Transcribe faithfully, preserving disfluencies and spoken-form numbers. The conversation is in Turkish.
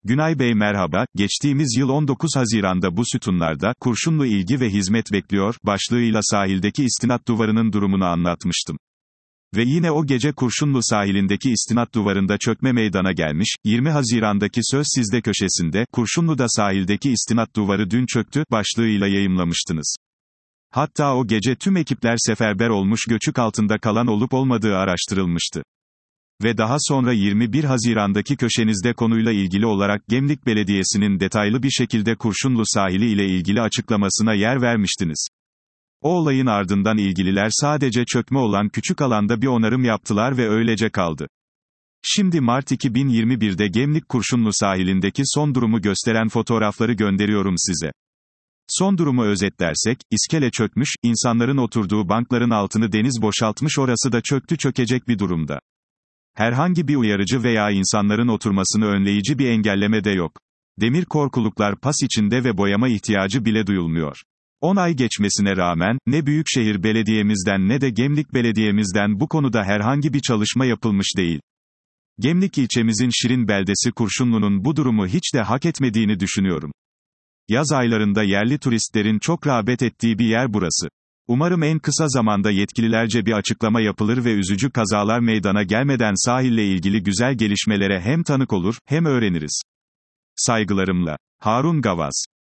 Günay Bey merhaba, geçtiğimiz yıl on dokuz Haziran'da bu sütunlarda, kurşunlu ilgi ve hizmet bekliyor, başlığıyla sahildeki istinat duvarının durumunu anlatmıştım. Ve yine o gece Kurşunlu sahilindeki istinat duvarında çökme meydana gelmiş, yirmi Haziran'daki Söz Sizde köşesinde, Kurşunlu'da sahildeki istinat duvarı dün çöktü, başlığıyla yayımlamıştınız. Hatta o gece tüm ekipler seferber olmuş, göçük altında kalan olup olmadığı araştırılmıştı. Ve daha sonra yirmi bir Haziran'daki köşenizde konuyla ilgili olarak Gemlik Belediyesi'nin detaylı bir şekilde Kurşunlu sahili ile ilgili açıklamasına yer vermiştiniz. O olayın ardından ilgililer sadece çökme olan küçük alanda bir onarım yaptılar ve öylece kaldı. Şimdi Mart iki bin yirmi bir'de Gemlik Kurşunlu sahilindeki son durumu gösteren fotoğrafları gönderiyorum size. Son durumu özetlersek, iskele çökmüş, insanların oturduğu bankların altını deniz boşaltmış, orası da çöktü çökecek bir durumda. Herhangi bir uyarıcı veya insanların oturmasını önleyici bir engelleme de yok. Demir korkuluklar pas içinde ve boyama ihtiyacı bile duyulmuyor. on ay geçmesine rağmen, ne Büyükşehir Belediye'mizden ne de Gemlik Belediye'mizden bu konuda herhangi bir çalışma yapılmış değil. Gemlik ilçemizin şirin beldesi Kurşunlu'nun bu durumu hiç de hak etmediğini düşünüyorum. Yaz aylarında yerli turistlerin çok rağbet ettiği bir yer burası. Umarım en kısa zamanda yetkililerce bir açıklama yapılır ve üzücü kazalar meydana gelmeden sahille ilgili güzel gelişmelere hem tanık olur, hem öğreniriz. Saygılarımla. Harun Gavaz.